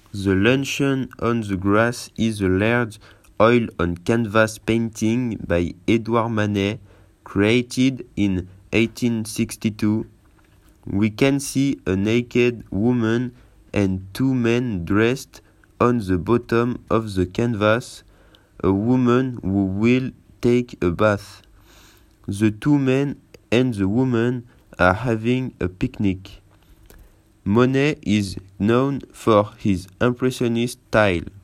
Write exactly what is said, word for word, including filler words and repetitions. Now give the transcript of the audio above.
The Luncheon on the Grass is a large oil-on-canvas painting by Edouard Manet, created in eighteen sixty-two. We can see a naked woman and two men dressed on the bottom of the canvas, a woman who will take a bath. The two men and the woman are having a picnic. Monet is known for his impressionist style.